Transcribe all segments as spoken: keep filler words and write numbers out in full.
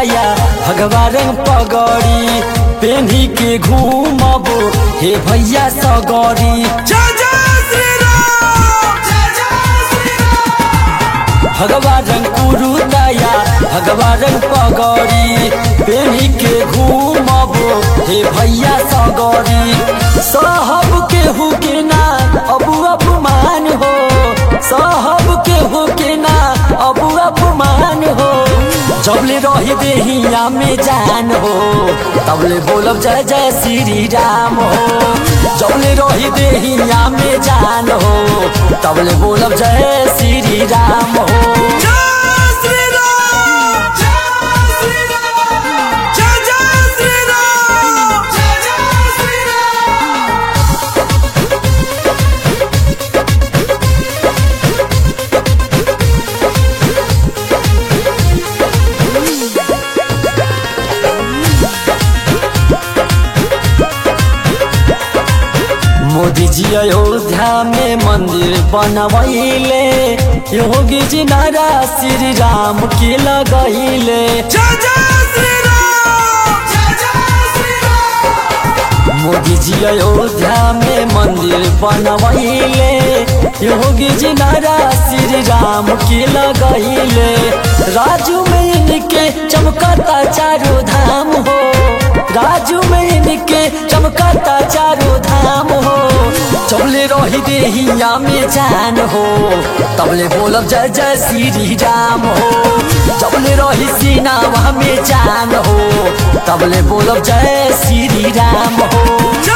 दाया भगवा रंग पगड़ी पेन्ही के घूमबो हे भैया सगरी। भगवा रंग कुरुताया भगवा रंग पगड़ी पेन्ही के घूमबो हे भैया सगरी। साहब के हु के ना अबू अपमान हो साहब के हु के ना अबू अपमान हो जबले रही देहिया में जान हो तबले बोलब जय जय श्री राम हो। जबले रही देहिया में जान हो तबले बोलब जय श्री राम हो। मोदी जी अयोध्या में मंदिर बनवैले योगी जी नारा श्री राम के लगैले। मोदी जी अयोध्या में मंदिर बनवैले योगी जी नारा श्री राम के लगैले। राजू में इनके चमकता चारों धाम हो राजू में इनके चमकता चारों धाम हो। जबले रही देहिया में जान हो तबले बोलब जय जय श्री राम हो। जबले रही सीनावा में जान हो तबले बोलब जय श्री राम हो।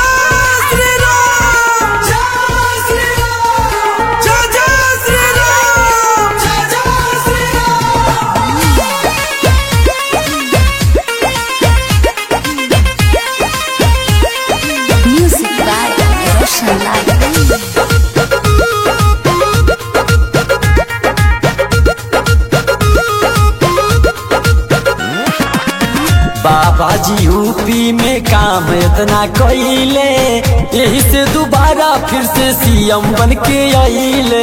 बाबा जी यूपी में काम इतना कइले यही से दोबारा फिर से सीएम बन के आइले।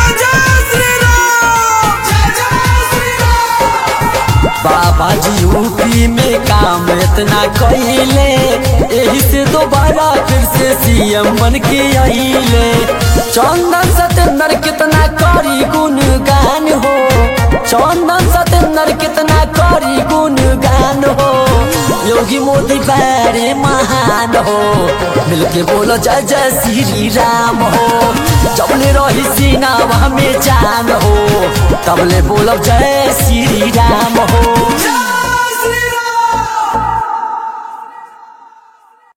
बाबा जी यूपी में काम इतना कइले यही से दोबारा फिर से सीएम बन के आइले। चंदन सतेंद्र कितना करी गुणगान हो चंदन सतेंद्र कितना करी गुणगान हो। योगी मोदी बड़े महान हो मिलके बोलो जय जय श्री राम हो। जबले रही सीनावा में जान हो तबले बोलो जय श्री राम हो।